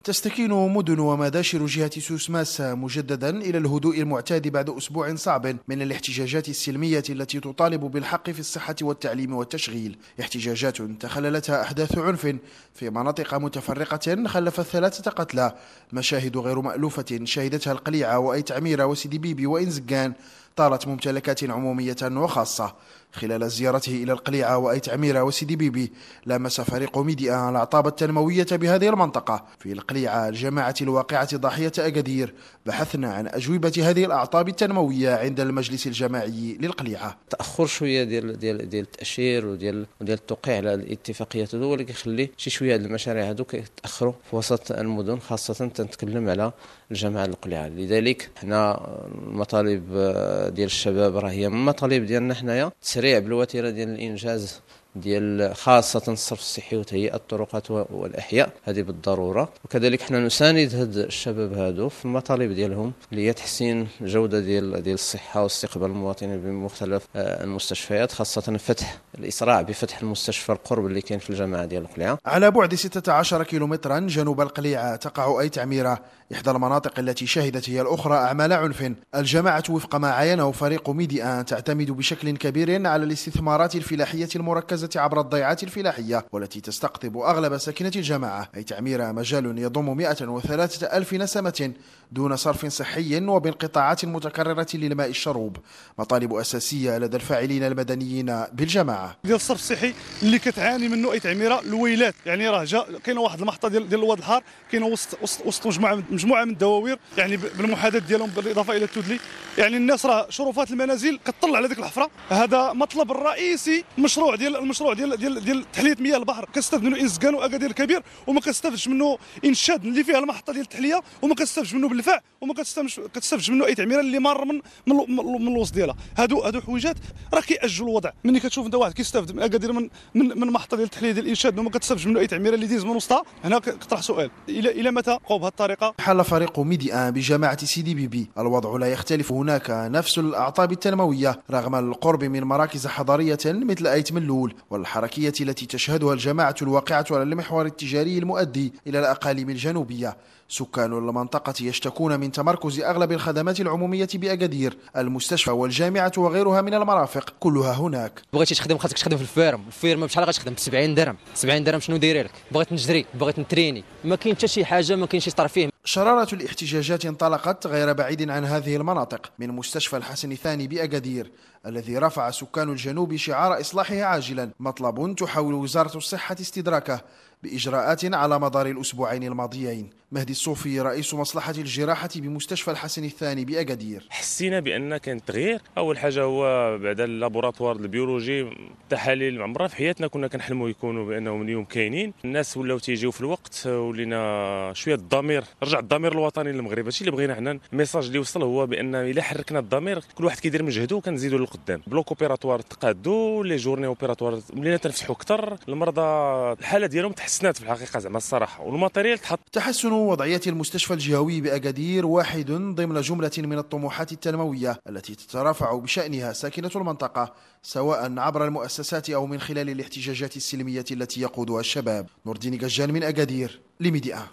تستكين مدن ومداشر جهة سوسماس مجددا إلى الهدوء المعتاد بعد أسبوع صعب من الاحتجاجات السلمية التي تطالب بالحق في الصحة والتعليم والتشغيل، احتجاجات تخللتها أحداث عنف في مناطق متفرقة خلفت 3 قتلى، مشاهد غير مألوفة شهدتها القليعة وأيت عميرة وسيدي بيبي وإنزقان طالت ممتلكات عمومية وخاصة. خلال زيارته إلى القليعة وأيت عميرة وسيدي بيبي لامس فريق ميديا الأعطاب التنموية بهذه المنطقة. في القليعة الجماعة الواقعة ضاحية أكادير بحثنا عن أجوبة هذه الأعطاب التنموية عند المجلس الجماعي للقليعة. تأخر شوية ديال التأشير وديال التوقيع على الاتفاقيات هذو اللي كيخلي شي شوية هاد المشاريع هذو كيتأخروا في وسط المدن، خاصة تنتكلم على الجماعة القليعة. لذلك حنا المطالب ديال الشباب راه هي من المطالب ديالنا حنايا، تسريع بالوتيره ديال الانجاز ديال خاصة الصرف الصحي وتهيئة الطرقات والأحياء، هذه بالضرورة. وكذلك حنا نساند هاد الشباب هادو في المطالب ديالهم اللي هي تحسين الجودة ديال الصحة واستقبال المواطنين بمختلف المستشفيات، خاصة الإسراع بفتح المستشفى القرب اللي كاين في الجامعة ديال القليعة. على بعد 16 كيلومترا جنوب القليعة تقع أيت عميرة، إحدى المناطق التي شهدت هي الأخرى أعمال عنف. الجماعة وفق ما عاينه فريق ميديا تعتمد بشكل كبير على الاستثمارات الفلاحية المركزة عبر الضيعات الفلاحية والتي تستقطب أغلب ساكنة الجماعة. أيت عميرة مجال يضم 103,000 نسمة دون صرف صحي وبانقطاعات متكررة للماء الشروب، مطالب أساسية لدى الفاعلين المدنيين بالجماعة. ديال الصرف الصحي اللي كتعاني منه أيت عميرة الويلات، يعني راه كاينه واحد المحطة ديال الواد الحار كاينه وسط مجموعة من الدواوير، يعني بالمحاذاة ديالهم بالإضافة إلى التدلي، يعني الناس راه شرفات المنازل كتطلع على ديك الحفرة. هذا مطلب الرئيسي، المشروع ديال تحلية مياه البحر كتستافد منه إنزقان وأكادير الكبير، وما كتستافدش منه إنشاد اللي فيها المحطة ديال التحلية، وما كتستافدش منه بالفاع، وما كتستافدش منه أيت عميرة اللي مار من الوسط ديالها. هادو حويجات راه كيأجلوا الوضع. ملي كتشوف انت واحد كيستافد من أكادير من محطة ديال التحلية ديال الإنشاد وما كتستافدش منه أيت عميرة اللي ديز من وسطها، هنا كطرح سؤال إلى متى بقاو بهذه الطريقة؟ حل فريق ميديا بجماعة سيدي بيبي الوضع لا يختلف، هناك نفس الأعطاب التنموية رغم القرب من مراكز حضارية مثل أيت ملول والحركية التي تشهدها الجماعة الواقعة على المحور التجاري المؤدي إلى الأقاليم الجنوبية. سكان المنطقة يشتكون من تمركز أغلب الخدمات العمومية بأكادير، المستشفى والجامعة وغيرها من المرافق كلها هناك. بغيتي تخدم خاصك تخدم في الفيرما بشحال غتخدم؟ ب 70 درهم. 70 درهم شنو دايره لك؟ بغيت نجري، بغيت نتريني، ما كاين حتى شي حاجة، ما كاين شي ترفيه. شرارة الاحتجاجات انطلقت غير بعيد عن هذه المناطق من مستشفى الحسن الثاني بأكادير الذي رفع سكان الجنوب شعار إصلاحه عاجلا، مطلب تحاول وزارة الصحة استدراكه بإجراءات على مدار الأسبوعين الماضيين. مهدي الصوفي رئيس مصلحة الجراحة بمستشفى الحسن الثاني بأكادير. حسينا بأن كان تغيير. أول حاجة هو بعد اللابوراتوار البيولوجي التحاليل عمرنا في حياتنا كنا كنحلموا يكونوا بأنهم اليوم كاينين، الناس ولاو تيجيو في الوقت، ولينا شوية الضمير، رجع الضمير الوطني للمغرب. هادشي اللي بغينا حنا. الميساج اللي وصل هو بأن إلا حركنا الضمير كل واحد كيدير مجهدو كنزيدوا للقدام. بلوك اوبيراتوار تقادوا، لي جورني اوبيراتوار ولينا تنفتحوا أكثر، المرضى الحالة ديالهم تحسنات في الحقيقة زعما الصراحة، والماتيريال تحط. تحسن وضعية المستشفى الجهوي بأكادير واحد ضمن جملة من الطموحات التنموية التي تترافع بشأنها ساكنة المنطقة، سواء عبر المؤسسات أو من خلال الاحتجاجات السلمية التي يقودها الشباب. نور الدين قجان من أكادير لميديا.